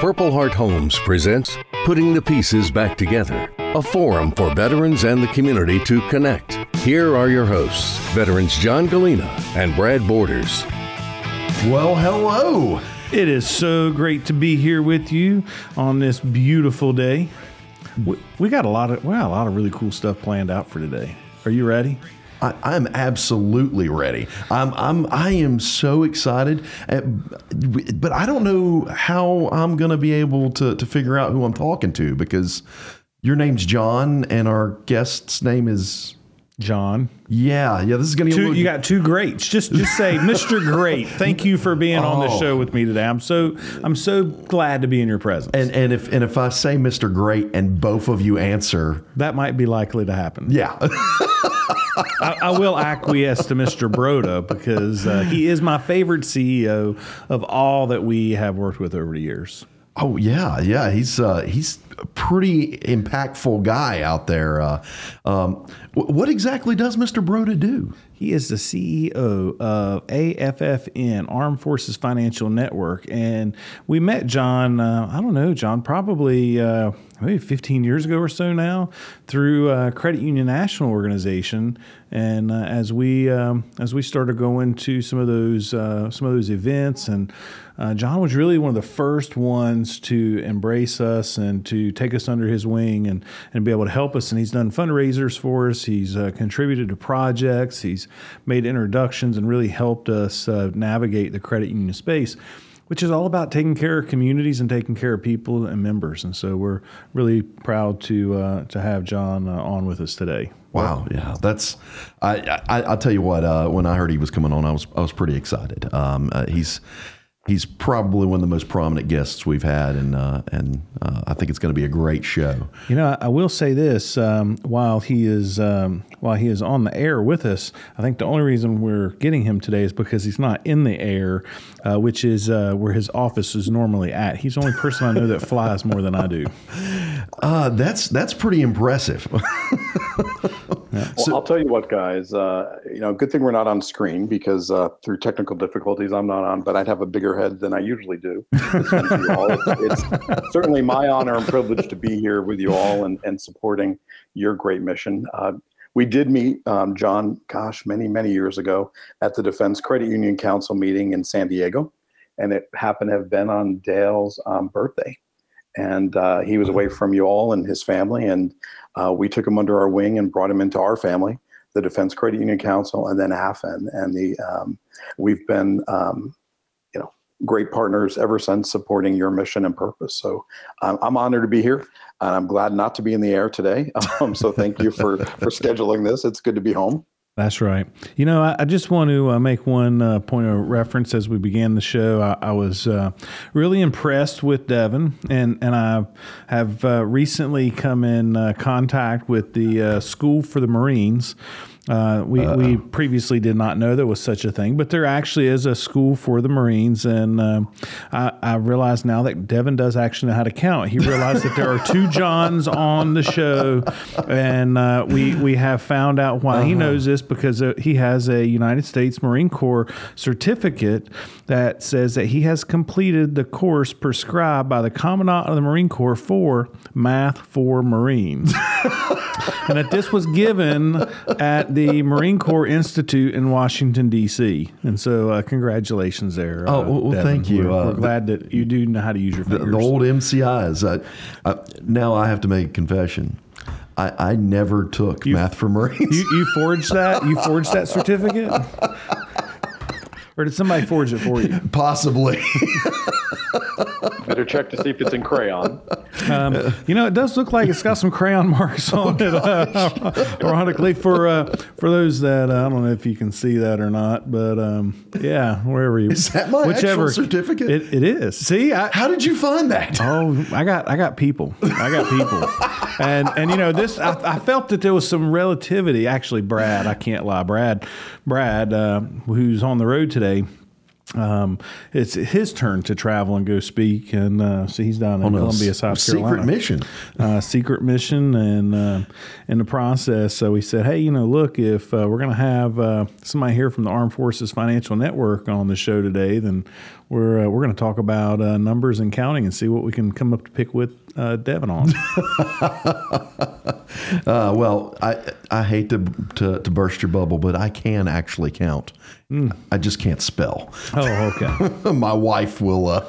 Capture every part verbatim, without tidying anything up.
Purple Heart Homes presents Putting the Pieces Back Together, a forum for veterans and the community to connect. Here are your hosts, veterans John Galena and Brad Borders. Well, hello. It is so great to be here with you on this beautiful day. We, we got a lot of well, a lot of really cool stuff planned out for today. Are you ready? I, I'm absolutely ready. I'm, I'm, I am so excited, uh, but I don't know how I'm going to be able to, to figure out who I'm talking to because your name's John and our guest's name is John. Yeah, yeah. This is going to be. Two, a little... You got two greats. Just, just say, Mister Great. Thank you for being oh. on the show with me today. I'm so, I'm so glad to be in your presence. And and if and if I say Mister Great and both of you answer, that might be likely to happen. Yeah. I, I will acquiesce to Mister Broda because uh, he is my favorite C E O of all that we have worked with over the years. Oh yeah, yeah. He's uh, he's a pretty impactful guy out there. Uh, um, what exactly does Mister Broda do? He is the C E O of A F F N, Armed Forces Financial Network, and we met John. Uh, I don't know, John, probably uh, maybe fifteen years ago or so now, through uh, Credit Union National Organization. And uh, as we um, as we started going to some of those uh, some of those events, and uh, John was really one of the first ones to embrace us and to take us under his wing and and be able to help us. And he's done fundraisers for us. He's uh, contributed to projects. He's made introductions and really helped us uh, navigate the credit union space, which is all about taking care of communities and taking care of people and members. And so we're really proud to uh, to have John uh, on with us today. Wow, yeah, that's. I, I I'll tell you what. Uh, when I heard he was coming on, I was I was pretty excited. Um, uh, he's he's probably one of the most prominent guests we've had, and uh, and uh, I think it's going to be a great show. You know, I will say this: um, while he is um, while he is on the air with us, I think the only reason we're getting him today is because he's not in the air, uh, which is uh, where his office is normally at. He's the only person I know that flies more than I do. Uh, that's that's pretty impressive. Yeah. Well, so, I'll tell you what, guys. Uh, you know, good thing we're not on screen because uh, through technical difficulties, I'm not on. But I'd have a bigger head than I usually do. It's, it's certainly my honor and privilege to be here with you all and, and supporting your great mission. Uh, we did meet um, John, gosh, many many years ago at the Defense Credit Union Council meeting in San Diego, and it happened to have been on Dale's um, birthday. And uh, he was away from you all and his family, and uh, we took him under our wing and brought him into our family, the Defense Credit Union Council, and then A F N. And the um, we've been, um, you know, great partners ever since, supporting your mission and purpose. So um, I'm honored to be here, and I'm glad not to be in the air today. Um, so thank you for for scheduling this. It's good to be home. That's right. You know, I, I just want to uh, make one uh, point of reference as we began the show. I, I was uh, really impressed with Devin, and, and I have uh, recently come in uh, contact with the uh, School for the Marines. Uh, we, we previously did not know there was such a thing, but there actually is a school for the Marines. And um, I, I realize now that Devin does actually know how to count. He realized that there are two Johns on the show, and uh, we, we have found out why. Uh-huh. He knows this because uh, he has a United States Marine Corps certificate that says that he has completed the course prescribed by the Commandant of the Marine Corps for Math for Marines. And that this was given at the Marine Corps Institute in Washington, D C And so uh, congratulations there. Oh, well, uh, thank you. We're, uh, we're glad that you do know how to use your fingers. The, the old M C Is. I, I, now I have to make a confession. I, I never took you, Math for Marines. You, you forged that? You forged that certificate? Or did somebody forge it for you? Possibly. Better check to see if it's in crayon. Um, you know, it does look like it's got some crayon marks on it, uh, ironically, for uh, for those that, uh, I don't know if you can see that or not, but um, yeah, wherever you... Is that my whichever, actual certificate? It, it is. See? I, How did you find that? Oh, I got I got people. I got people. and, and you know, this, I, I felt that there was some relativity. Actually, Brad, I can't lie, Brad, Brad, uh, who's on the road today, Um, it's his turn to travel and go speak, and uh, so he's down in Columbia, South Carolina. Secret mission, uh, secret mission, and uh, in the process, so we said, hey, you know, look, if uh, we're going to have uh, somebody here from the Armed Forces Financial Network on the show today, then we're uh, we're going to talk about uh, numbers and counting and see what we can come up to pick with uh, Devin on. uh, well, I I hate to, to to burst your bubble, but I can actually count. Mm. I just can't spell. Oh, okay. My wife will uh,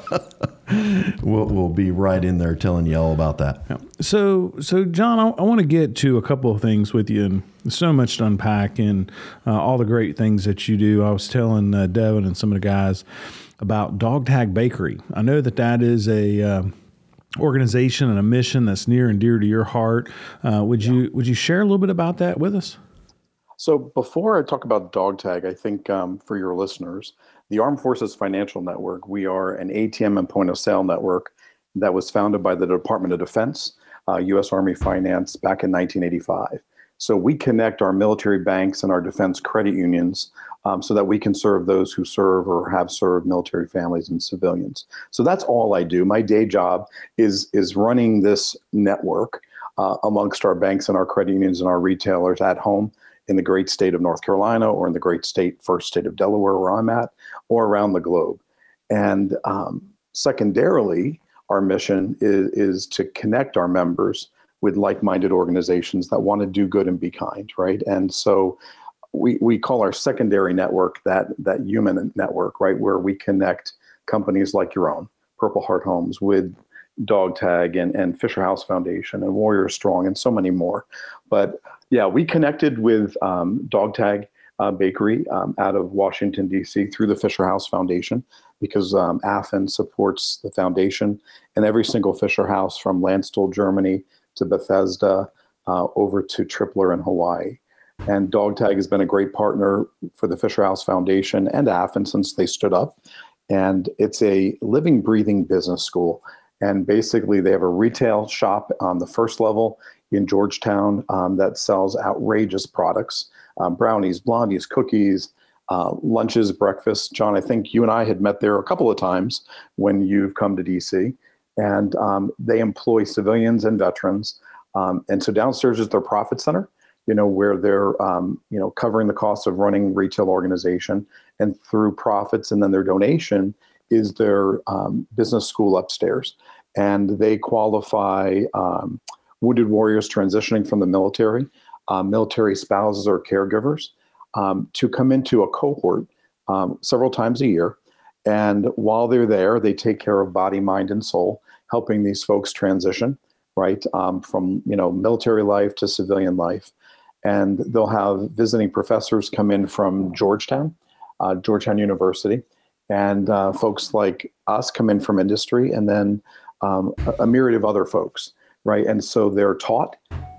will will be right in there telling you all about that. Yeah. So, so John, I, I want to get to a couple of things with you, and so much to unpack, and uh, all the great things that you do. I was telling uh, Devin and some of the guys about Dog Tag Bakery. I know that that is a uh, organization and a mission that's near and dear to your heart. Uh, would yeah. you would you share a little bit about that with us? So before I talk about Dog Tag, I think um, for your listeners, the Armed Forces Financial Network, we are an A T M and point of sale network that was founded by the Department of Defense, uh, U S Army Finance back in nineteen eighty-five. So we connect our military banks and our defense credit unions um, so that we can serve those who serve or have served military families and civilians. So that's all I do. My day job is, is running this network uh, amongst our banks and our credit unions and our retailers at home in the great state of North Carolina, or in the great state, first state of Delaware, where I'm at, or around the globe. And um, secondarily, our mission is, is to connect our members with like-minded organizations that want to do good and be kind, right? And so we we call our secondary network that that human network, right, where we connect companies like your own, Purple Heart Homes, with Dog Tag and, and Fisher House Foundation and Warrior Strong and so many more. But yeah, we connected with um, Dog Tag uh, Bakery um, out of Washington, D C through the Fisher House Foundation, because um, A F N supports the foundation and every single Fisher House from Landstuhl, Germany to Bethesda uh, over to Tripler in Hawaii. And Dog Tag has been a great partner for the Fisher House Foundation and A F N since they stood up. And it's a living, breathing business school. And basically, they have a retail shop on the first level in Georgetown um, that sells outrageous products, um, brownies, blondies, cookies, uh, lunches, breakfast. John, I think you and I had met there a couple of times when you've come to D C. And um, they employ civilians and veterans. Um, and so downstairs is their profit center, you know, where they're, um, you know, covering the cost of running retail organization, and through profits and then their donation is their um, business school upstairs. And they qualify um, wounded warriors transitioning from the military, uh, military spouses or caregivers um, to come into a cohort um, several times a year. And while they're there, they take care of body, mind, and soul, helping these folks transition, right, um, from, you know, military life to civilian life. And they'll have visiting professors come in from Georgetown, uh, Georgetown University, and uh, folks like us come in from industry, and then um, a, a myriad of other folks, right? And so they're taught,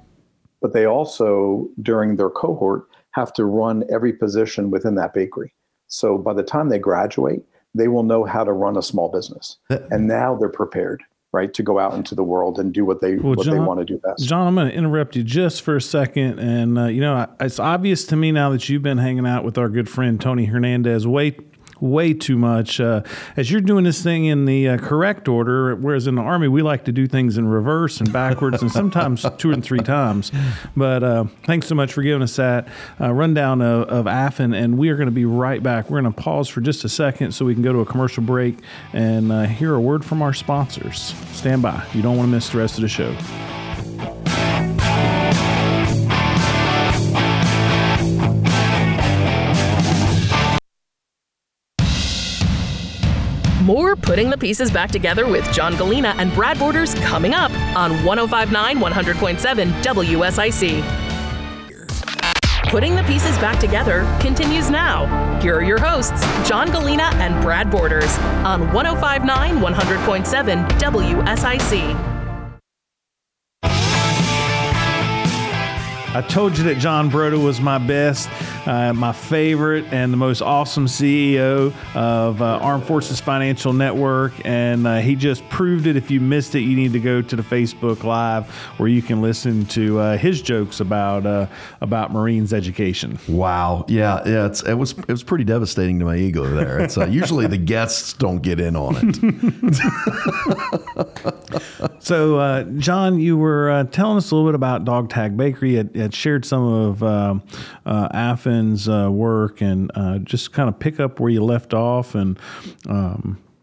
but they also, during their cohort, have to run every position within that bakery. So by the time they graduate, they will know how to run a small business. And now they're prepared, right, to go out into the world and do what they well, what John, they want to do best. John, I'm going to interrupt you just for a second. And, uh, you know, it's obvious to me now that you've been hanging out with our good friend Tony Hernandez way way too much. Uh, as you're doing this thing in the uh, correct order, whereas in the Army, we like to do things in reverse and backwards and sometimes two and three times. But uh, thanks so much for giving us that uh, rundown of, of A F N, and we are going to be right back. We're going to pause for just a second so we can go to a commercial break and uh, hear a word from our sponsors. Stand by. You don't want to miss the rest of the show. More Putting the Pieces Back Together with John Galena and Brad Borders coming up on one oh five point nine, one hundred point seven W S I C. Putting the Pieces Back Together continues now. Here are your hosts, John Galena and Brad Borders on one oh five point nine, one hundred point seven W S I C. I told you that John Broda was my best, uh, my favorite, and the most awesome C E O of uh, Armed Forces Financial Network, and uh, he just proved it. If you missed it, you need to go to the Facebook Live where you can listen to uh, his jokes about uh, about Marines education. Wow, yeah, yeah, it's, it was it was pretty devastating to my ego there. It's uh, usually the guests don't get in on it. So, uh, John, you were uh, telling us a little bit about Dog Tag Bakery. It, it shared some of uh, uh, A F N's uh, work, and uh, just kind of pick up where you left off. And um,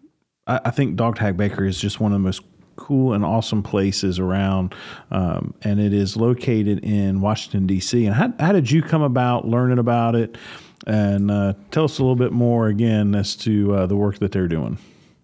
I, I think Dog Tag Bakery is just one of the most cool and awesome places around, um, and it is located in Washington, D C. And how, how did you come about learning about it? And uh, tell us a little bit more again as to uh, the work that they're doing.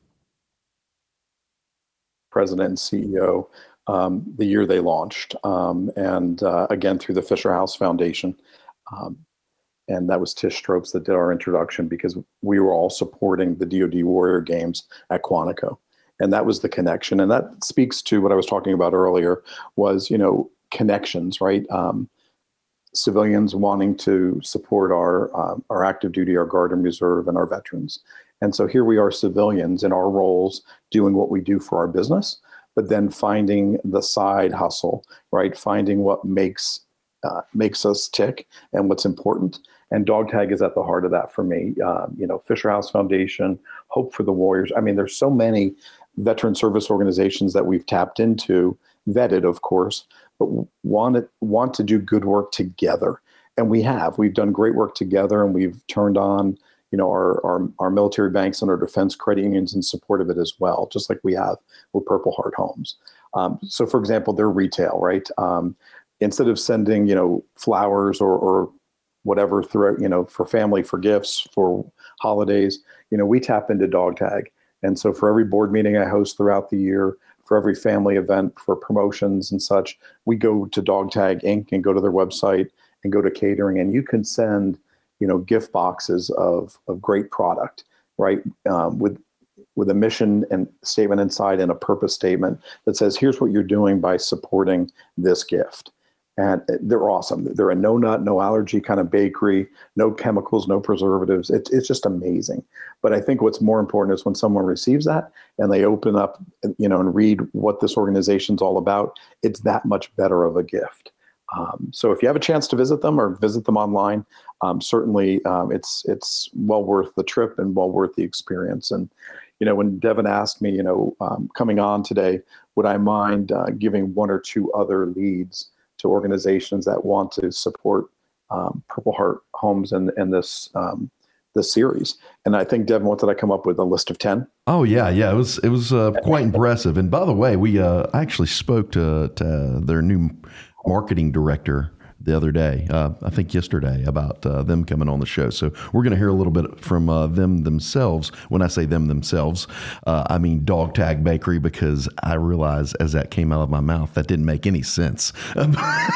President and C E O um, the year they launched, um, and uh, again through the Fisher House Foundation. Um, and that was Tish Stropes that did our introduction, because we were all supporting the D O D Warrior Games at Quantico. And that was the connection. And that speaks to what I was talking about earlier was, you know, connections, right? Um, civilians wanting to support our, um, our active duty, our Guard and Reserve, and our veterans. And so here we are, civilians in our roles, doing what we do for our business, but then finding the side hustle, right? Finding what makes uh, makes us tick and what's important. And Dog Tag is at the heart of that for me. Um, you know, Fisher House Foundation, Hope for the Warriors. I mean, there's so many veteran service organizations that we've tapped into, vetted, of course, but want to, want to do good work together. And we have. We've done great work together, and we've turned on, you know, our, our, our military banks and our defense credit unions in support of it as well, just like we have with Purple Heart Homes. Um, so, for example, they're retail, right? Um, instead of sending, you know, flowers or, or whatever throughout, you know, for family, for gifts, for holidays, you know, we tap into Dog Tag. And so for every board meeting I host throughout the year, for every family event, for promotions and such, we go to Dog Tag Incorporated and go to their website and go to catering, and you can send, you know, gift boxes of of great product, right? Um, with with a mission and statement inside and a purpose statement that says, here's what you're doing by supporting this gift. And they're awesome. They're a no nut, no allergy kind of bakery, no chemicals, no preservatives. It's it's just amazing. But I think what's more important is when someone receives that and they open up, you know, and read what this organization's all about, it's that much better of a gift. Um, so if you have a chance to visit them or visit them online, um, certainly um, it's it's well worth the trip and well worth the experience. And, you know, when Devin asked me, you know, um, coming on today, would I mind uh, giving one or two other leads to organizations that want to support um, Purple Heart Homes and, and this um, this series? And I think, Devin, what did I come up with? A list of ten? Oh yeah, yeah. It was it was uh, quite impressive. And by the way, we uh, actually spoke to, to their new marketing director the other day, uh, I think yesterday, about uh, them coming on the show. So we're going to hear a little bit from uh, them themselves. When I say them themselves, uh, I mean Dog Tag Bakery, because I realized as that came out of my mouth, that didn't make any sense. And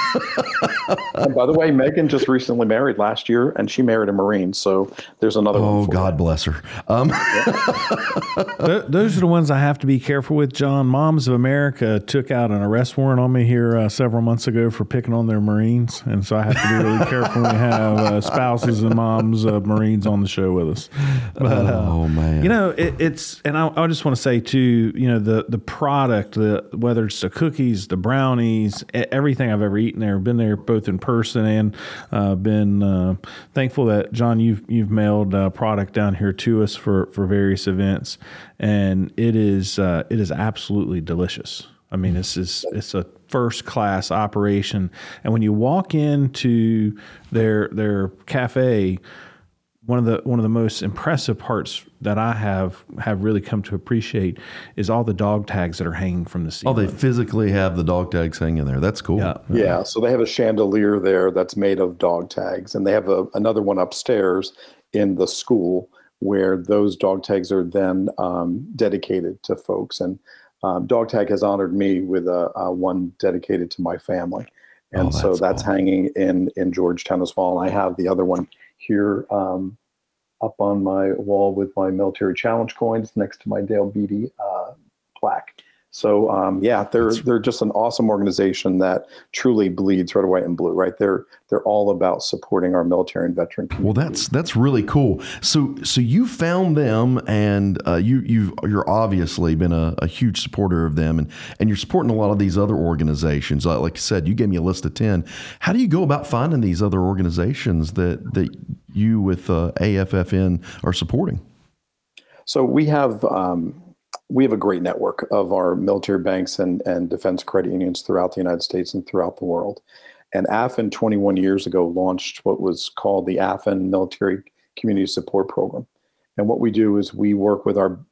by the way, Megan just recently married last year, and she married a Marine. So there's another oh, one. Oh, God that. bless her. Um, Th- those are the ones I have to be careful with, John. Moms of America took out an arrest warrant on me here uh, several months ago for picking on their Marines. And so I have to be really careful when we have uh, spouses and moms of Marines on the show with us. But, oh, uh, man. You know, it, it's, and I, I just want to say too, you know, the, the product, the, whether it's the cookies, the brownies, everything I've ever eaten there, been there both in person and uh, been uh, thankful that, John, you've, you've mailed uh, product down here to us for, for various events. And it is, uh, it is absolutely delicious. I mean, this is, it's a first class operation. And when you walk into their, their cafe, one of the, one of the most impressive parts that I have, have really come to appreciate is all the dog tags that are hanging from the ceiling. Oh, they physically have the dog tags hanging there. That's cool. Yeah. Yeah. So they have a chandelier there that's made of dog tags, and they have a, another one upstairs in the school where those dog tags are then um, dedicated to folks. And Um, Dog Tag has honored me with a, a one dedicated to my family. And oh, that's so that's cool. hanging in, in Georgetown as well. And I have the other one here um, up on my wall with my military challenge coins next to my Dale Beatty uh, plaque. So um, yeah, they're that's... they're just an awesome organization that truly bleeds red, white, and blue. Right? They're they're all about supporting our military and veteran community. Well, that's that's really cool. So so you found them, and uh, you you you're obviously been a, a huge supporter of them, and and you're supporting a lot of these other organizations. Like, like I said, you gave me a list of ten. How do you go about finding these other organizations that that you with uh, A F F N are supporting? So we have. Um, We have a great network of our military banks and, and defense credit unions throughout the United States and throughout the world. And A F N twenty-one years ago launched what was called the A F N Military Community Support Program. And what we do is we work with our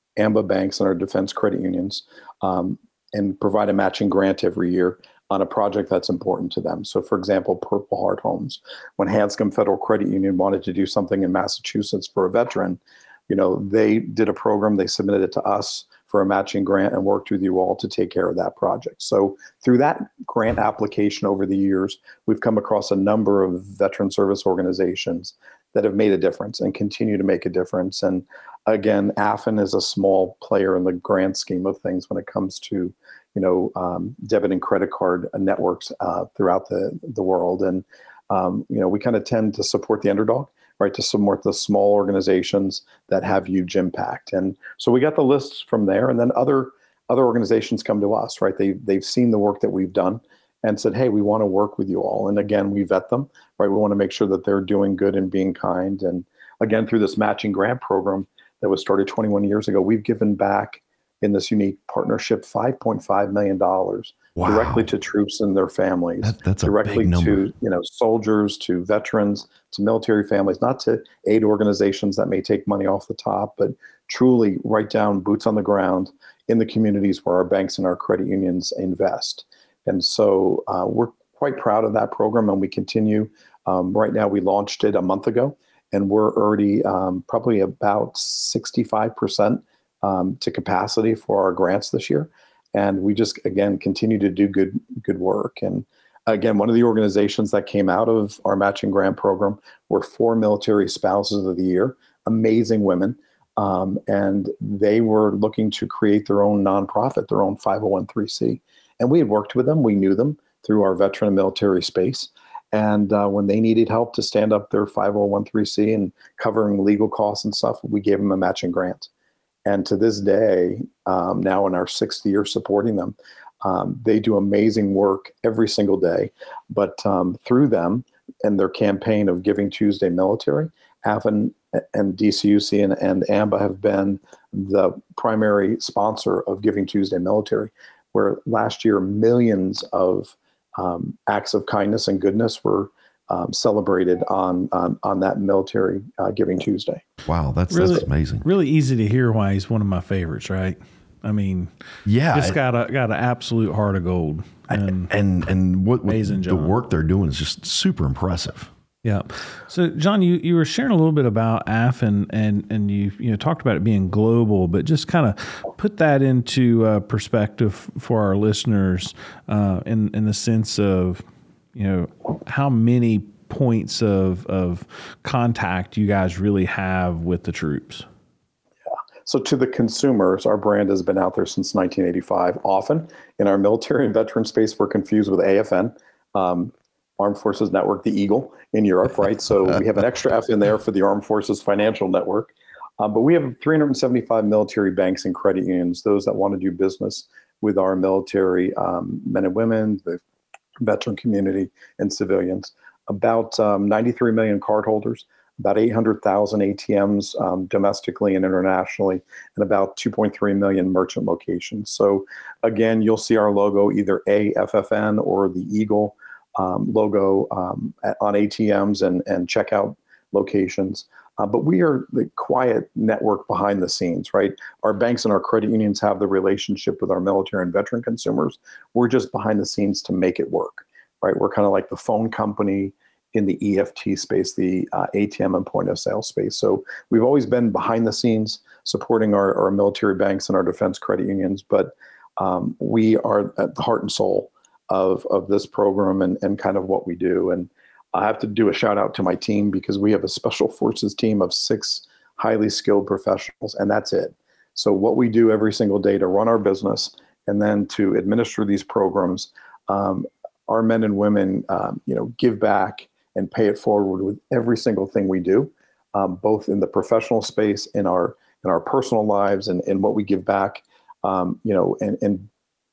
AMBA banks and our defense credit unions um, and provide a matching grant every year on a project that's important to them. So for example, Purple Heart Homes, when Hanscom Federal Credit Union wanted to do something in Massachusetts for a veteran, you know, they did a program, they submitted it to us for a matching grant and worked with you all to take care of that project. So through that grant application over the years, we've come across a number of veteran service organizations that have made a difference and continue to make a difference. And again, A F N is a small player in the grand scheme of things when it comes to, you know, um, debit and credit card networks uh, throughout the, the world. And, um, you know, we kind of tend to support the underdog, right, to support the small organizations that have huge impact. And so we got the lists from there, and then other other organizations come to us, right? They, they've seen the work that we've done and said, hey, we want to work with you all. And again, we vet them, right? We want to make sure that they're doing good and being kind. And again, through this matching grant program that was started twenty-one years ago, we've given back in this unique partnership five point five million dollars wow. directly to troops and their families, that, that's directly a big number. to, you know, soldiers, to veterans, to military families, not to aid organizations that may take money off the top, but truly right down, boots on the ground in the communities where our banks and our credit unions invest. And so uh, we're quite proud of that program, and we continue. Um, right now, we launched it a month ago, and we're already um, probably about sixty-five percent um, to capacity for our grants this year. And we just, again, continue to do good good work. And again, one of the organizations that came out of our matching grant program were four military spouses of the year, amazing women. Um, and they were looking to create their own nonprofit, their own five oh one c. And we had worked with them. We knew them through our veteran and military space. And uh, when they needed help to stand up their five oh one c and covering legal costs and stuff, we gave them a matching grant. And to this day, um, now in our sixth year supporting them, um, they do amazing work every single day. But um, through them and their campaign of Giving Tuesday Military, A F N and D C U C and, and AMBA have been the primary sponsor of Giving Tuesday Military, where last year millions of um, acts of kindness and goodness were um, celebrated on, on on that military uh, Giving Tuesday. Wow, that's really, that's amazing. Really easy to hear why he's one of my favorites, right? I mean, yeah, just got a got an absolute heart of gold, and and and what, what amazing, the John. work they're doing is just super impressive. Yeah. So, John, you, you were sharing a little bit about A F N, and and you you know talked about it being global, but just kind of put that into uh, perspective for our listeners uh, in in the sense of, you know, how many points of of contact you guys really have with the troops. Yeah. So to the consumers, our brand has been out there since nineteen eighty-five. Often in our military and veteran space, we're confused with A F N. Um, Armed Forces Network, the Eagle in Europe, right? So we have an extra F in there for the Armed Forces Financial Network. Uh, but we have three hundred seventy-five military banks and credit unions, those that want to do business with our military um, men and women, the veteran community, and civilians. About um, ninety-three million cardholders, about eight hundred thousand A T Ms um, domestically and internationally, and about two point three million merchant locations. So again, you'll see our logo, either A F F N or the Eagle Um, logo um, at, on A T Ms and, and checkout locations. Uh, but we are the quiet network behind the scenes, right? Our banks and our credit unions have the relationship with our military and veteran consumers. We're just behind the scenes to make it work, right? We're kind of like the phone company in the E F T space, the uh, A T M and point of sale space. So we've always been behind the scenes supporting our, our military banks and our defense credit unions, but um, we are at the heart and soul of of this program and, and kind of what we do. And I have to do a shout out to my team, because we have a special forces team of six highly skilled professionals, and that's it. So what we do every single day to run our business and then to administer these programs, um, our men and women, um, you know, give back and pay it forward with every single thing we do, um, both in the professional space, in our in our personal lives, and in what we give back, um, you know, and and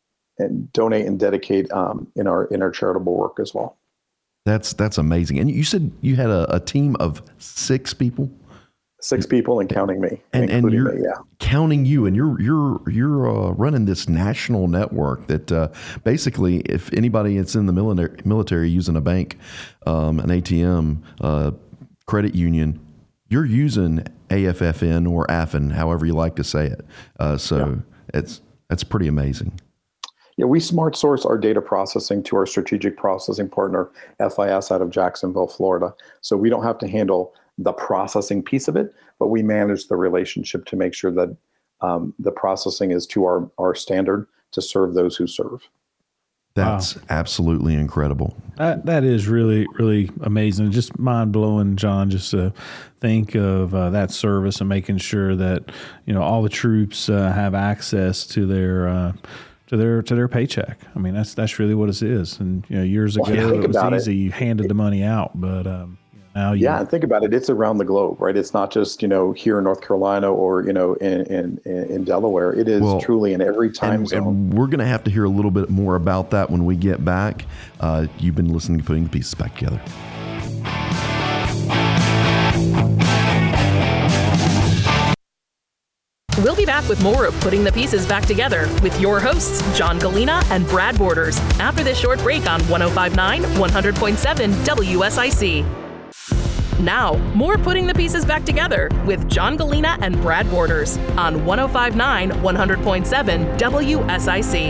and donate and dedicate um, in our in our charitable work as well. That's that's amazing. And you said you had a, a team of six people. Six people and counting me, and and you're me, yeah. counting you, and you're you're you're uh, running this national network that uh, basically, if anybody that's in the military military using a bank, um, an A T M, uh, credit union, you're using A F F N or A F N, however you like to say it. Uh, so yeah. it's that's pretty amazing. Yeah, we smart source our data processing to our strategic processing partner, F I S, out of Jacksonville, Florida. So we don't have to handle the processing piece of it, but we manage the relationship to make sure that um, the processing is to our, our standard to serve those who serve. That's wow. absolutely incredible. That that is really, really amazing. Just mind blowing, John, just to think of uh, that service and making sure that, you know, all the troops uh, have access to their, uh, to their, to their paycheck. I mean, that's, that's really what it is. And, you know, years ago well, it was easy. It. You handed the money out, but, um, now you, yeah, and think about it. It's around the globe, right? It's not just, you know, here in North Carolina or, you know, in in, in Delaware. It is well, truly in every time and, zone. And we're going to have to hear a little bit more about that when we get back. Uh, you've been listening to Putting the Pieces Back Together. We'll be back with more of Putting the Pieces Back Together with your hosts, John Galina and Brad Borders, after this short break on one oh five point nine, one hundred point seven W S I C. Now, more Putting the Pieces Back Together with John Galina and Brad Borders on one oh five point nine, one hundred point seven W S I C.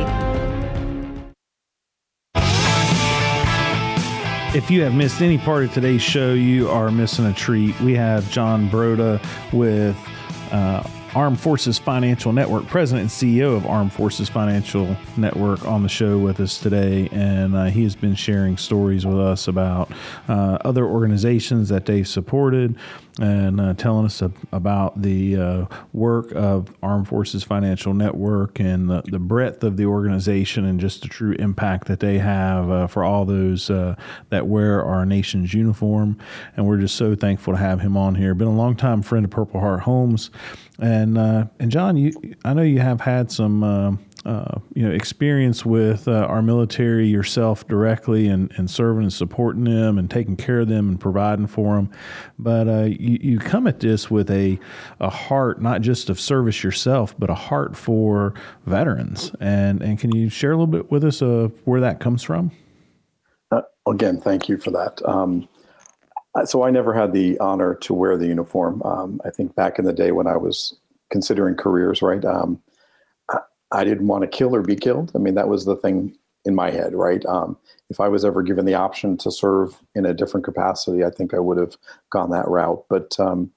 If you have missed any part of today's show, you are missing a treat. We have John Broda with uh, Armed Forces Financial Network, President and C E O of Armed Forces Financial Network, on the show with us today. And uh, he has been sharing stories with us about uh, other organizations that they've supported and uh, telling us ab- about the uh, work of Armed Forces Financial Network and the, the breadth of the organization and just the true impact that they have uh, for all those uh, that wear our nation's uniform. And we're just so thankful to have him on here. Been a longtime friend of Purple Heart Homes. And uh, and John, you I know you have had some uh, uh, you know experience with uh, our military yourself directly, and, and serving and supporting them and taking care of them and providing for them. But uh, you, you come at this with a a heart not just of service yourself, but a heart for veterans. And and can you share a little bit with us of where that comes from? Uh, again, thank you for that. Um, So I never had the honor to wear the uniform. Um, I think back in the day when I was considering careers, right, um, I, I didn't want to kill or be killed. I mean, that was the thing in my head, right? Um, if I was ever given the option to serve in a different capacity, I think I would have gone that route. But um,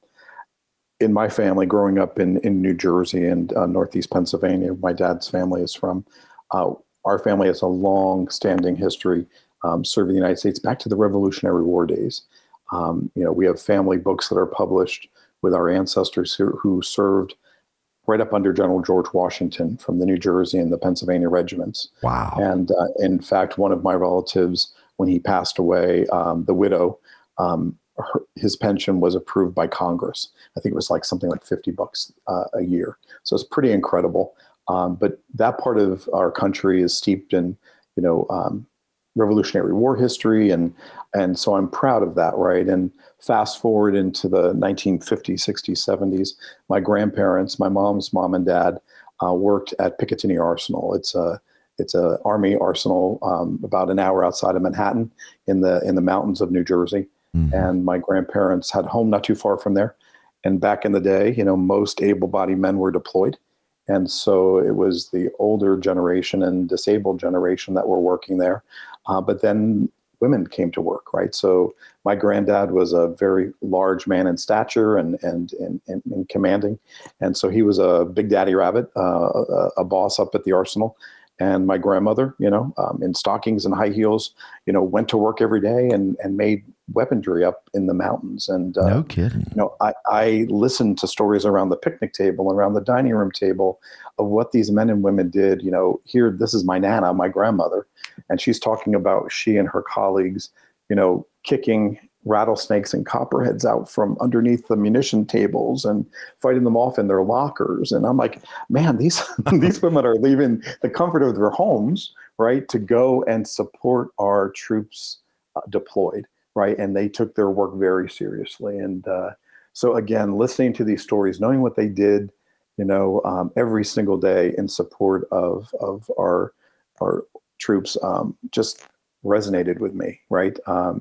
in my family, growing up in, in New Jersey and uh, Northeast Pennsylvania, my dad's family is from, uh, our family has a long-standing history um, serving the United States back to the Revolutionary War days. Um, you know, we have family books that are published with our ancestors who, who served right up under General George Washington from the New Jersey and the Pennsylvania regiments. Wow. And uh, in fact, one of my relatives, when he passed away, um, the widow, um, her, his pension was approved by Congress. I think it was like something like fifty bucks uh, a year. So it's pretty incredible. Um, but that part of our country is steeped in, you know, um, Revolutionary War history. And, and so I'm proud of that, right? And fast forward into the nineteen fifties, sixties, seventies, my grandparents, my mom's mom and dad uh, worked at Picatinny Arsenal. It's a, it's a Army arsenal um, about an hour outside of Manhattan in the, in the mountains of New Jersey. Mm-hmm. And my grandparents had a home not too far from there. And back in the day, you know, most able-bodied men were deployed. And so it was the older generation and disabled generation that were working there. Uh, but then women came to work, right? So my granddad was a very large man in stature and and and, and, and commanding. And so he was a big daddy rabbit, uh, a, a boss up at the arsenal. And my grandmother, you know, um, in stockings and high heels, you know, went to work every day and, and made weaponry up in the mountains. And, uh, no kidding. You know, I, I listened to stories around the picnic table, around the dining room table of what these men and women did. You know, here, this is my Nana, my grandmother, and she's talking about she and her colleagues, you know, kicking rattlesnakes and copperheads out from underneath the munition tables and fighting them off in their lockers. And I'm like, man, these these women are leaving the comfort of their homes, right, to go and support our troops uh, deployed, right? And they took their work very seriously. And uh, so again, listening to these stories, knowing what they did, you know, um, every single day in support of of our our troops, um, just resonated with me, right? Um,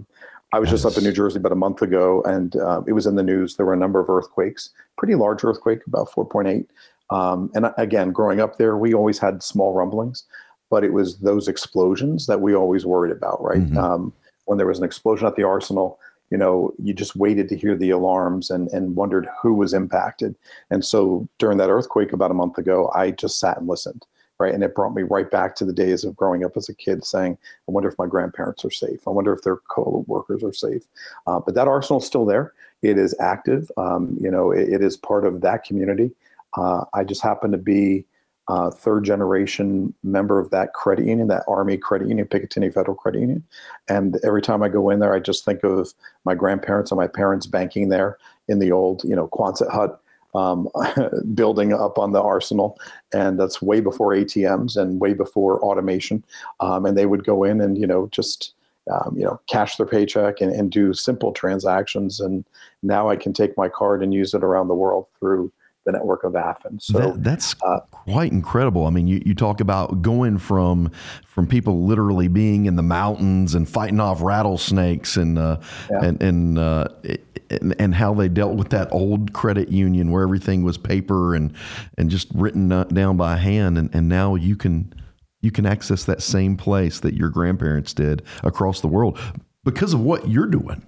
I was That just up in is- New Jersey about a month ago, and uh, it was in the news. There were a number of earthquakes, pretty large earthquake, about four point eight. Um, and again, growing up there, we always had small rumblings, but it was those explosions that we always worried about, right? Mhm. Um, when there was an explosion at the arsenal, you know, you just waited to hear the alarms and, and wondered who was impacted. And so during that earthquake about a month ago, I just sat and listened, right? And it brought me right back to the days of growing up as a kid saying, I wonder if my grandparents are safe. I wonder if their co-workers are safe. Uh, but that arsenal is still there. It is active. Um, you know, it, it is part of that community. Uh, I just happen to be a third generation member of that credit union, that Army credit union, Picatinny Federal Credit Union. And every time I go in there, I just think of my grandparents and my parents banking there in the old, you know, Quonset hut um, building up on the arsenal. And that's way before A T Ms and way before automation. Um, and they would go in and, you know, just, um, you know, cash their paycheck and, and do simple transactions. And now I can take my card and use it around the world through the network of Afen. So That, that's uh, quite incredible. I mean, you, you talk about going from from people literally being in the mountains and fighting off rattlesnakes and uh, Yeah. and and, uh, and and how they dealt with that old credit union where everything was paper and and just written down by hand, and, and now you can you can access that same place that your grandparents did across the world because of what you're doing.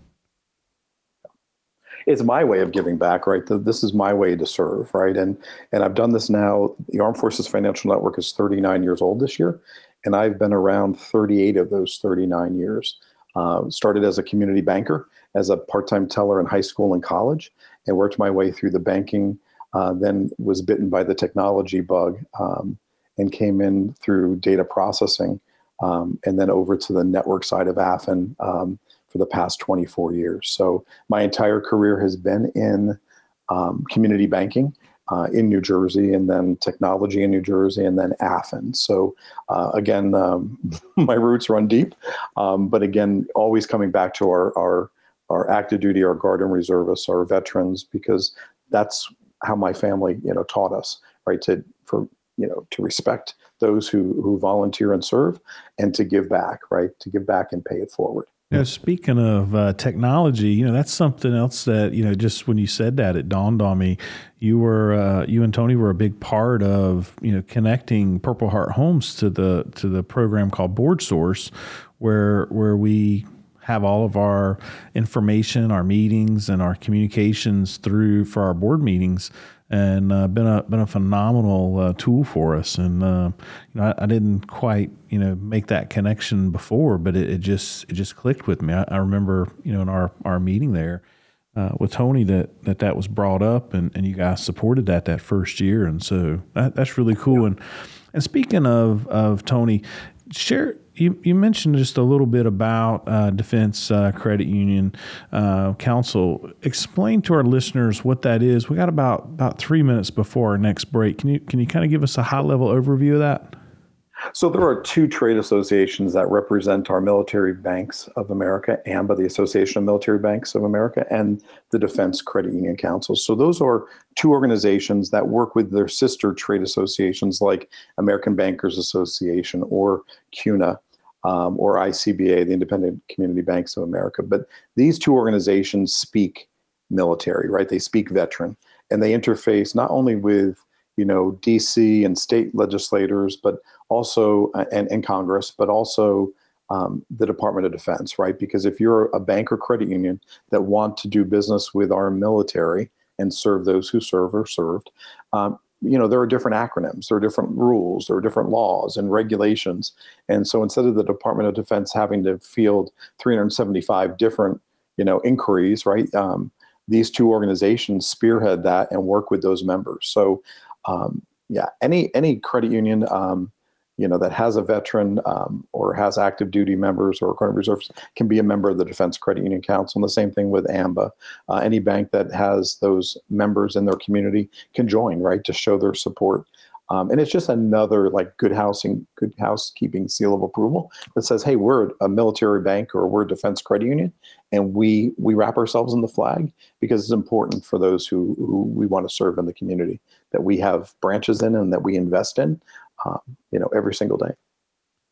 It's my way of giving back, right? This is my way to serve, right? And and I've done this now. The Armed Forces Financial Network is thirty-nine years old this year, and I've been around thirty-eight of those thirty-nine years. Uh, started as a community banker, as a part-time teller in high school and college, and worked my way through the banking. Uh, then was bitten by the technology bug, um, and came in through data processing, um, and then over to the network side of Afen. Um, for the past twenty-four years. So my entire career has been in um, community banking uh, in New Jersey, and then technology in New Jersey, and then Afen. So uh, again, um, my roots run deep, um, but again, always coming back to our, our, our active duty, our Guard and Reservists, our veterans, because that's how my family, you know, taught us, right? To, for, you know, to respect those who, who volunteer and serve, and to give back, right? To give back and pay it forward. You know, speaking of uh, technology, you know, that's something else that, you know, just when you said that, it dawned on me. You were, uh, you and Tony were a big part of, you know, connecting Purple Heart Homes to the to the program called Board Source, where where we have all of our information, our meetings, and our communications through for our board meetings. And uh, been a been a phenomenal uh, tool for us, and uh, you know I, I didn't quite you know make that connection before, but it, it just it just clicked with me. I, I remember you know in our, our meeting there uh, with Tony that, that that was brought up, and, and you guys supported that that first year, and so that, that's really cool. And and speaking of of Tony, share. You, you mentioned just a little bit about uh, Defense uh, Credit Union uh, Council. Explain to our listeners what that is. We got about about three minutes before our next break. Can you can you kind of give us a high level overview of that? So there are two trade associations that represent our military banks of America, A M B A, the Association of Military Banks of America, and the Defense Credit Union Council. So those are two organizations that work with their sister trade associations like American Bankers Association or C U N A, um, or I C B A, the Independent Community Banks of America. But these two organizations speak military, right? They speak veteran, and they interface not only with you know, D C and state legislators, but also, uh, and, and Congress, but also um, the Department of Defense, right? Because if you're a bank or credit union that want to do business with our military and serve those who serve or served, um, you know, there are different acronyms, there are different rules, there are different laws and regulations. And so instead of the Department of Defense having to field three hundred seventy-five different, you know, inquiries, right? Um, these two organizations spearhead that and work with those members. So Um, yeah, any any credit union, um, you know, that has a veteran um, or has active duty members or current reserves can be a member of the Defense Credit Union Council. And the same thing with A M B A. Uh, any bank that has those members in their community can join, right, to show their support. Um, and it's just another like good housing, good housekeeping seal of approval that says, hey, we're a military bank or we're a defense credit union, and we we wrap ourselves in the flag because it's important for those who, who we want to serve in the community that we have branches in and that we invest in, um, you know, every single day.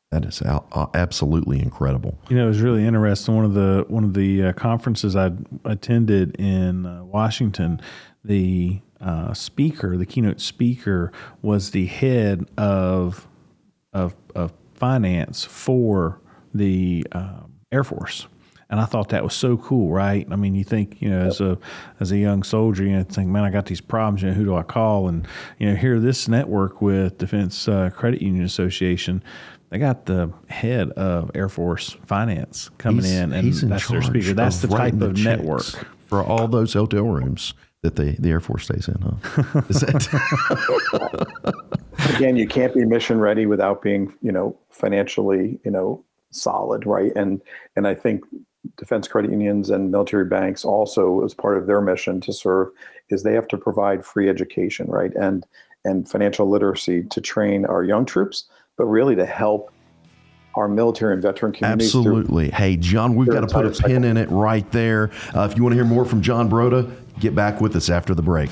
That is al- uh, absolutely incredible. You know, it was really interesting. One of the one of the uh, conferences I attended in uh, Washington, the uh, speaker, the keynote speaker, was the head of of, of finance for the um, Air Force. And I thought that was so cool, right? I mean, you think, you know, as a as a young soldier, you know, think, man, I got these problems. You know, who do I call? And you know, here this network with Defense uh, Credit Union Association, they got the head of Air Force Finance coming He's, in, and he's in that's their charge speaker. That's the of type writing of the network checks for all those hotel rooms that the, the Air Force stays in, huh? Is that Again, you can't be mission ready without being, you know, financially, you know, solid, right? And and I think defense credit unions and military banks also, as part of their mission to serve, is they have to provide free education, right? And and financial literacy to train our young troops, but really to help our military and veteran communities. Absolutely. Hey, John, we've got to put a pin in it right there. Uh, if you want to hear more from John Broda, get back with us after the break.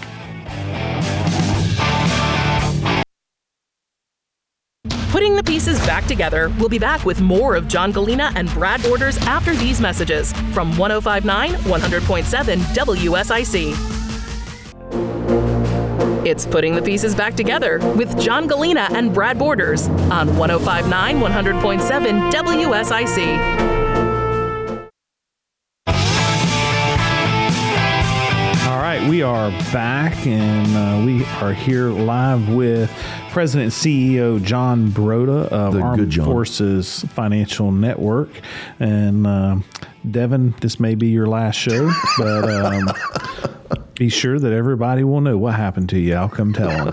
Putting the pieces back together, we'll be back with more of John Galina and Brad Borders after these messages from one oh five point nine, one hundred point seven W S I C. It's Putting the Pieces Back Together with John Galina and Brad Borders on one oh five point nine, one hundred point seven W S I C. All right, we are back, and uh, we are here live with President and C E O John Broda of The Armed good John. Forces Financial Network. And uh, Devin, this may be your last show, but um, be sure that everybody will know what happened to you. I'll come tell them.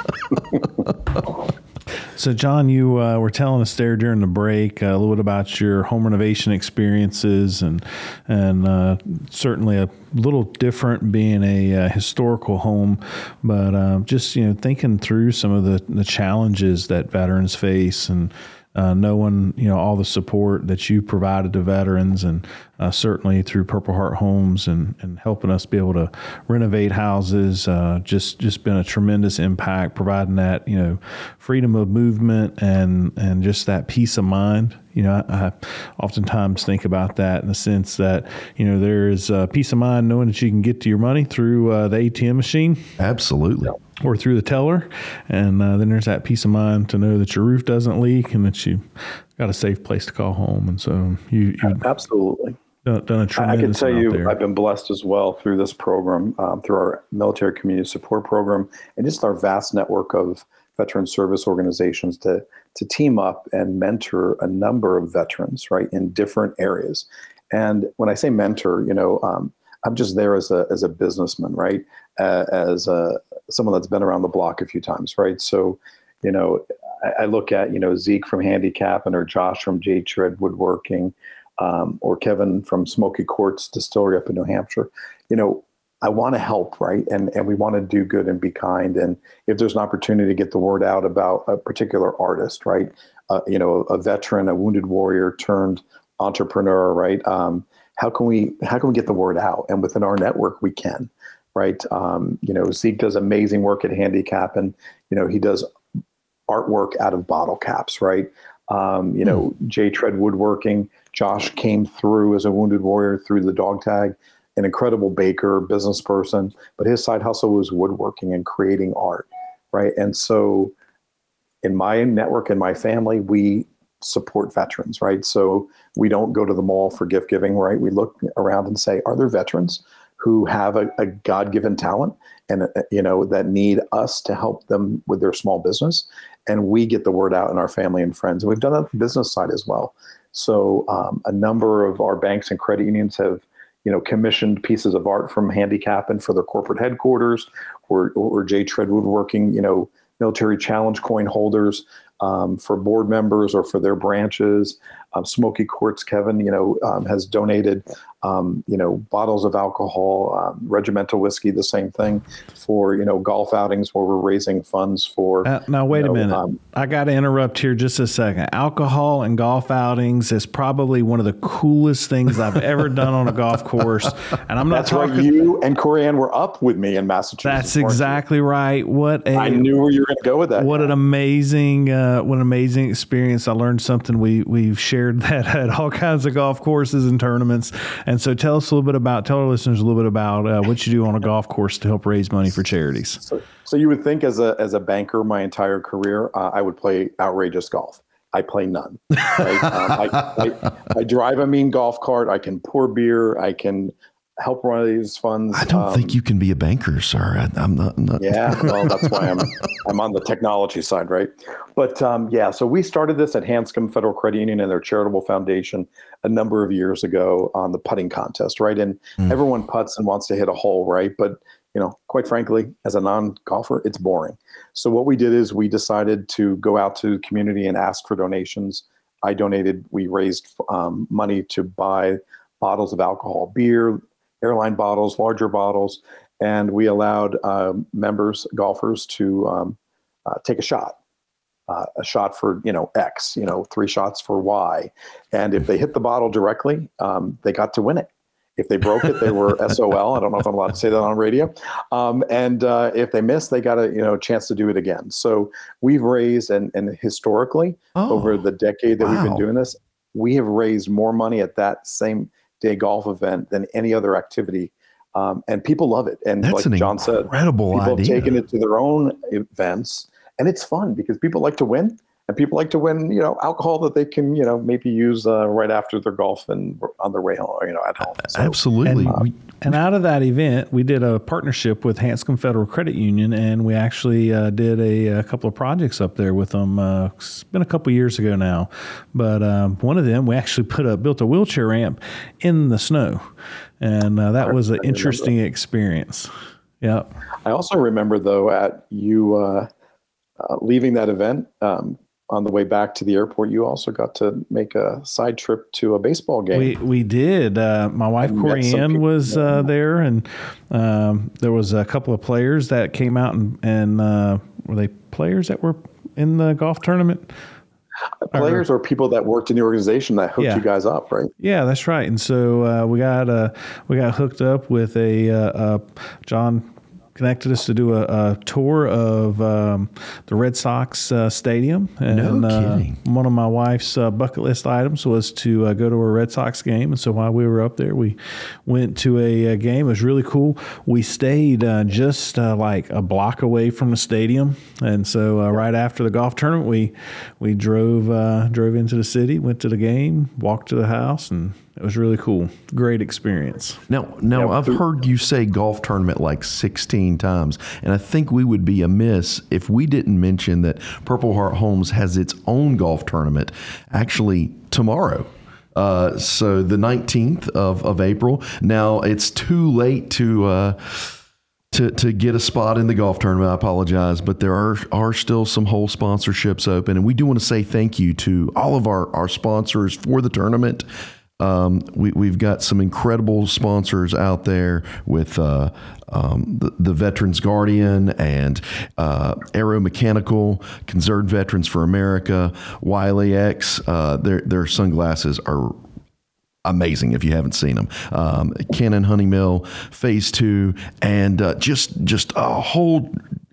So, John, you uh, were telling us there during the break uh, a little bit about your home renovation experiences, and and uh, certainly a little different being a uh, historical home, but uh, just you know thinking through some of the, the challenges that veterans face, and uh, knowing you know all the support that you provided to veterans, and uh, certainly through Purple Heart Homes and, and helping us be able to renovate houses, uh, just just been a tremendous impact, providing that you know freedom of movement and and just that peace of mind. You know, I, I oftentimes think about that in the sense that you know there is uh, peace of mind knowing that you can get to your money through uh, the A T M machine. Absolutely. Or through the teller, and uh, then there's that peace of mind to know that your roof doesn't leak and that you got a safe place to call home. And so you, you absolutely done, done a tremendous. I can tell you, there. I've been blessed as well through this program, um, through our military community support program, and just our vast network of veteran service organizations to to team up and mentor a number of veterans, right, in different areas. And when I say mentor, you know, um, I'm just there as a as a businessman, right, uh, as a someone that's been around the block a few times, right? So, you know, I, I look at, you know, Zeke from Handicap, and or Josh from J Tread Woodworking, um, or Kevin from Smoky Quartz Distillery up in New Hampshire. You know, I want to help, right? And and we want to do good and be kind. And if there's an opportunity to get the word out about a particular artist, right? Uh, you know, a veteran, a wounded warrior turned entrepreneur, right? Um, how can we how can we get the word out? And within our network, we can. Right. Um, you know, Zeke does amazing work at Handicap, and, you know, he does artwork out of bottle caps. Right. Um, you know, mm. J Tread Woodworking, Josh came through as a wounded warrior through the dog tag, an incredible baker, business person, but his side hustle was woodworking and creating art. Right. And so in my network and my family, we support veterans. Right. So we don't go to the mall for gift giving. Right. We look around and say, are there veterans who have a, a God-given talent and, uh, you know, that need us to help them with their small business? And we get the word out in our family and friends. And we've done that on the business side as well. So um, a number of our banks and credit unions have, you know, commissioned pieces of art from Handicap and for their corporate headquarters, or, or J Tread Woodworking, you know, military challenge coin holders um, for board members or for their branches. Um, Smoky Quartz, Kevin, you know, um, has donated, um, you know, bottles of alcohol, um, regimental whiskey, the same thing for, you know, golf outings where we're raising funds for. Uh, now, wait you know, a minute. Um, I got to interrupt here just a second. Alcohol and golf outings is probably one of the coolest things I've ever done on a golf course. And I'm not that's talking. Right. You and Corianne were up with me in Massachusetts. That's exactly right. What a, I knew where you were going to go with that. What yeah. an amazing, uh, what an amazing experience. I learned something. We, we've shared that at all kinds of golf courses and tournaments. And so tell us a little bit about, tell our listeners a little bit about uh, what you do on a golf course to help raise money for charities. So, so you would think as a, as a banker, my entire career, uh, I would play outrageous golf. I play none. Right? um, I, I, I drive a mean golf cart. I can pour beer. I can help raise funds. I don't um, think you can be a banker, sir. I, I'm not. I'm not. Yeah, well, that's why I'm I'm on the technology side, right? But um, yeah, so we started this at Hanscom Federal Credit Union and their charitable foundation a number of years ago on the putting contest, right? And mm. everyone putts and wants to hit a hole, right? But you know, quite frankly, as a non-golfer, it's boring. So what we did is we decided to go out to the community and ask for donations. I donated. We raised um, money to buy bottles of alcohol, beer, airline bottles, larger bottles, and we allowed uh, members, golfers, to um, uh, take a shot, uh, a shot for you know X, you know three shots for Y, and if they hit the bottle directly, um, they got to win it. If they broke it, they were S O L. I don't know if I'm allowed to say that on radio. Um, and uh, if they missed, they got a you know chance to do it again. So we've raised, and, and historically, oh, over the decade that wow. we've been doing this, we have raised more money at that same day golf event than any other activity. Um, and people love it. And That's like John said, people idea. have taken it to their own events. And it's fun because people like to win. And people like to win, you know, alcohol that they can, you know, maybe use uh, right after their golf and on their way home, or, you know, at home. So, Absolutely. And, um, and out of that event, we did a partnership with Hanscom Federal Credit Union, and we actually uh, did a, a couple of projects up there with them. Uh, it's been a couple of years ago now, but um, one of them we actually put a built a wheelchair ramp in the snow, and uh, that was an interesting experience. Yeah. I also remember though at you uh, uh, leaving that event. Um, On the way back to the airport, you also got to make a side trip to a baseball game. We we did. Uh, my wife Corianne was uh, there, and um, there was a couple of players that came out and, and uh, were they players that were in the golf tournament? Players or, or people that worked in the organization that hooked yeah. you guys up, right? Yeah, that's right. And so uh, we got uh, we got hooked up with a uh, uh, John. connected us to do a, a tour of um, the Red Sox uh, stadium. And no kidding. Uh, one of my wife's uh, bucket list items was to uh, go to a Red Sox game. And so while we were up there, we went to a, a game. It was really cool. We stayed uh, just uh, like a block away from the stadium. And so uh, right after the golf tournament, we we drove uh, drove into the city, went to the game, walked to the house, and it was really cool. Great experience. Now, now I've heard you say golf tournament like sixteen times, and I think we would be amiss if we didn't mention that Purple Heart Homes has its own golf tournament actually tomorrow. Uh, so the nineteenth of, of April. Now, it's too late to uh, to to get a spot in the golf tournament. I apologize, but there are are still some whole sponsorships open, and we do want to say thank you to all of our, our sponsors for the tournament. Um, we, we've got some incredible sponsors out there with uh, um, the, the Veterans Guardian and uh, Aero Mechanical, Conserved Veterans for America, Wiley X. Uh, their their sunglasses are amazing if you haven't seen them. Um, Canon Honeywell Phase Two, and uh, just just a whole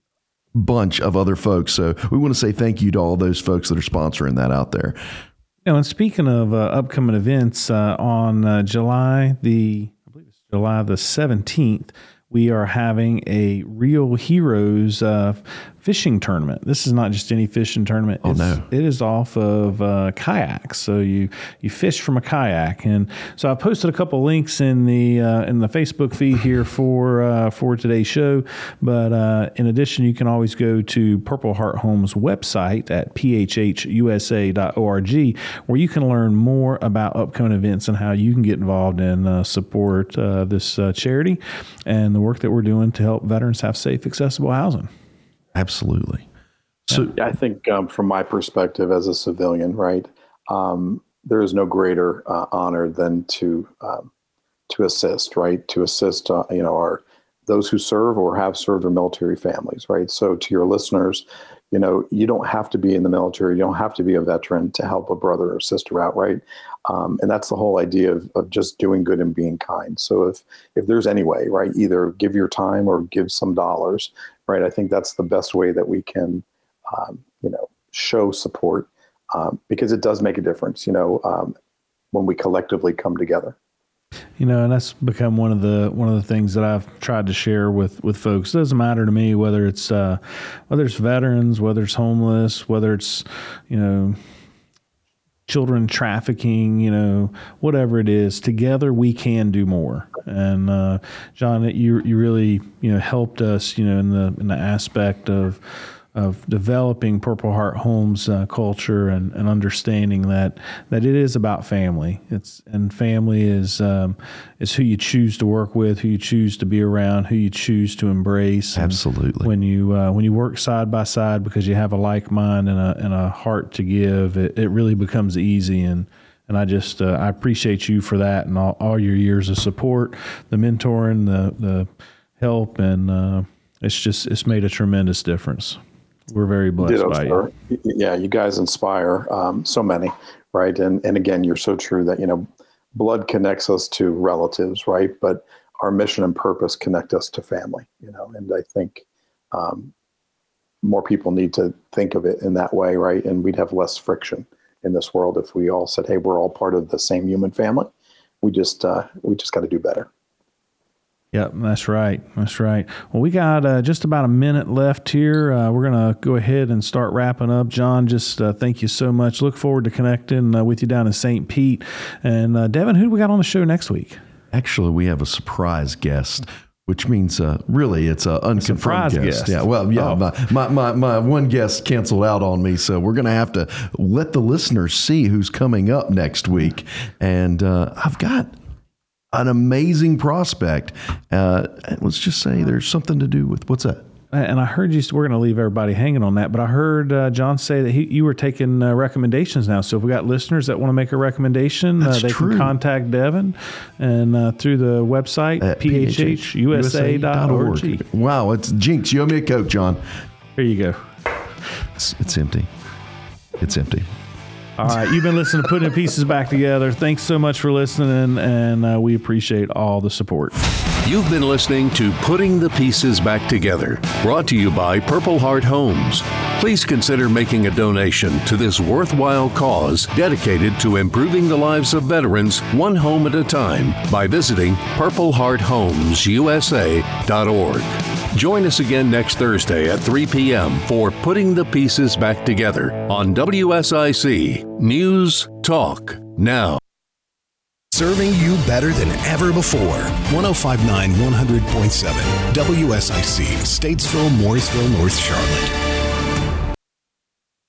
bunch of other folks. So we want to say thank you to all those folks that are sponsoring that out there. You know, and speaking of uh, upcoming events, uh, on uh, July the I believe it's July the seventeenth, we are having a Real Heroes uh, fishing tournament. This is not just any fishing tournament. Oh, it's, no. It is off of uh, kayaks. So you you fish from a kayak, and so I posted a couple links in the uh, in the Facebook feed here for uh, for today's show. But uh, in addition, you can always go to Purple Heart Homes website at p h h u s a dot org, where you can learn more about upcoming events and how you can get involved and uh, support uh, this uh, charity and the work that we're doing to help veterans have safe, accessible housing. Absolutely. So yeah, I think um, from my perspective as a civilian, right, um, there is no greater uh, honor than to um, to assist, right? To assist, uh, you know, our those who serve or have served our military families, right? So to your listeners, you know, you don't have to be in the military. You don't have to be a veteran to help a brother or sister out, right? Um, and that's the whole idea of, of just doing good and being kind. So if if there's any way, right, either give your time or give some dollars, right? I think that's the best way that we can, um, you know, show support um, because it does make a difference, you know, um, when we collectively come together. You know, and that's become one of the one of the things that I've tried to share with, with folks. It doesn't matter to me whether it's uh, whether it's veterans, whether it's homeless, whether it's, you know, children trafficking, you know, whatever it is. Together we can do more. And uh, John, you you really you know helped us, you know, in the in the aspect of. of developing Purple Heart Homes uh, culture and, and understanding that that it is about family. It's and family is um, is who you choose to work with, who you choose to be around, who you choose to embrace. And absolutely. When you uh, when you work side by side because you have a like mind and a and a heart to give, it, it really becomes easy. And and I just uh, I appreciate you for that and all, all your years of support, the mentoring, the the help, and uh, it's just it's made a tremendous difference. We're very blessed Ditto, by sir. you. Yeah, you guys inspire um, so many, right? And and again, you're so true that, you know, blood connects us to relatives, right? But our mission and purpose connect us to family, you know, and I think um, more people need to think of it in that way, right? And we'd have less friction in this world if we all said, hey, we're all part of the same human family. We just, uh, we just got to do better. Yep, that's right. That's right. Well, we got uh, just about a minute left here. Uh, we're going to go ahead and start wrapping up. John, just uh, thank you so much. Look forward to connecting uh, with you down in Saint Pete. And uh, Devin, who do we got on the show next week? Actually, we have a surprise guest, which means uh, really it's an unconfirmed guest. guest. Yeah, well, yeah, oh. my, my, my, my one guest canceled out on me, so we're going to have to let the listeners see who's coming up next week. And uh, I've got an amazing prospect. Uh, let's just say there's something to do with, what's that? And I heard you, we're going to leave everybody hanging on that, but I heard uh, John say that he, you were taking uh, recommendations now. So if we got listeners that want to make a recommendation, uh, they true. can contact Devin and uh, through the website, At P H H U S A dot org. Wow, it's Jinx. You owe me a Coke, John. Here you go. It's, it's empty. It's empty. All right, you've been listening to Putting the Pieces Back Together. Thanks so much for listening, and uh, we appreciate all the support. You've been listening to Putting the Pieces Back Together, brought to you by Purple Heart Homes. Please consider making a donation to this worthwhile cause dedicated to improving the lives of veterans one home at a time by visiting purple heart homes U S A dot org. Join us again next Thursday at three p.m. for Putting the Pieces Back Together on W S I C News Talk Now. Serving you better than ever before. one oh five point nine, one hundred point seven W S I C, Statesville, Morrisville, North Charlotte.